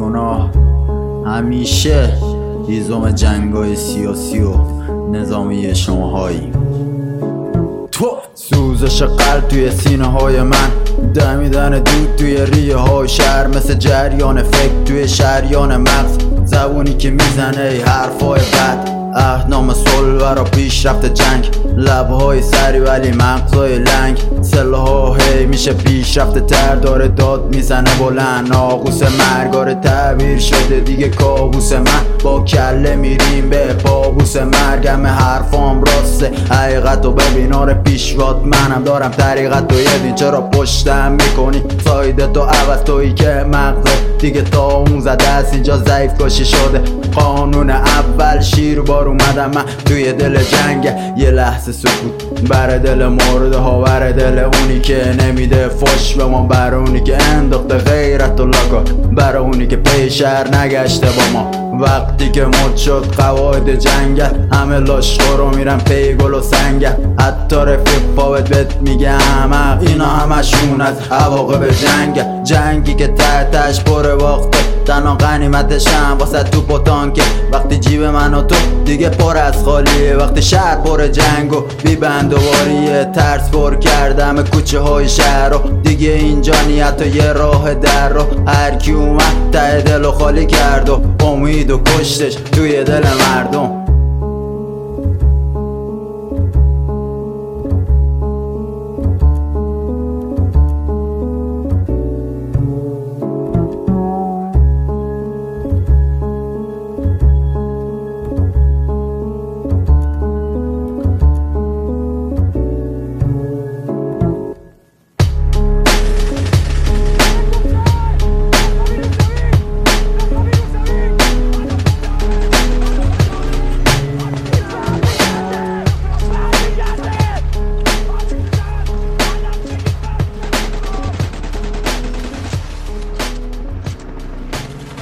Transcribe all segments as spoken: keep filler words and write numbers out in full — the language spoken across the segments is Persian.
گناه همیشه هیزم جنگای سیاسی و نظامی شماهایی. تو سوزش قلب توی سینه های من، دمیدن دود توی ریه های شهر، مثل جریان فکر توی شریان مغز، زبونی که میزنه ای حرفای بد، اهنام صلح برا پیشرفت جنگ، لبهای سری ولی مغزای لنگ، سلاح هی میشه پیشرفت تر، داره داد میزنه بلند، ناقوس مرگاره تعبیر شده دیگه کابوس من، با کله میریم به پابوس مرگ، همه حرفام راسته حقیقت و ببین آره پیشوات منم دارم طریقت و یه دین، چرا پشتم میکنی سایده تو عوض تویی که مغزه دیگه تا اون زده است اینجا ضعیف کشی شده، قانون اول شیر بار اومدم من توی دل جنگ، یه لحظه سکوت بر دل مرده ها، بر دل اونی که نمیده فش به ما، بر اونی که انداخته غیرت و لاکا، بر اونی که پی شهر نگشته با ما، وقتی که مد شد قواعد جنگل، همه لاشخورو میرن پی گل و سنگل، حتی رفیق پاوت بهت میگه احمق، اینا همشون از عواقب جنگ، جنگی که تحتش پر باخته، تنها غنیمتشم واسه توپ و تانکه، وقتی جیب من و تو دیگه پر از خالیه، وقتی شهر پر جنگ و بی بندواریه، ترس پر کردم کوچه های شهر رو، دیگه اینجا نیت و یه راه در رو، هر کی اومد ته دل و خالی کرد و امید و کشتش توی دل مردم.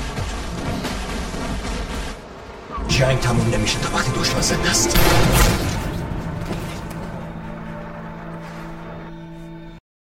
جنگ تموم نمیشه تا وقتی دشمن زنده است.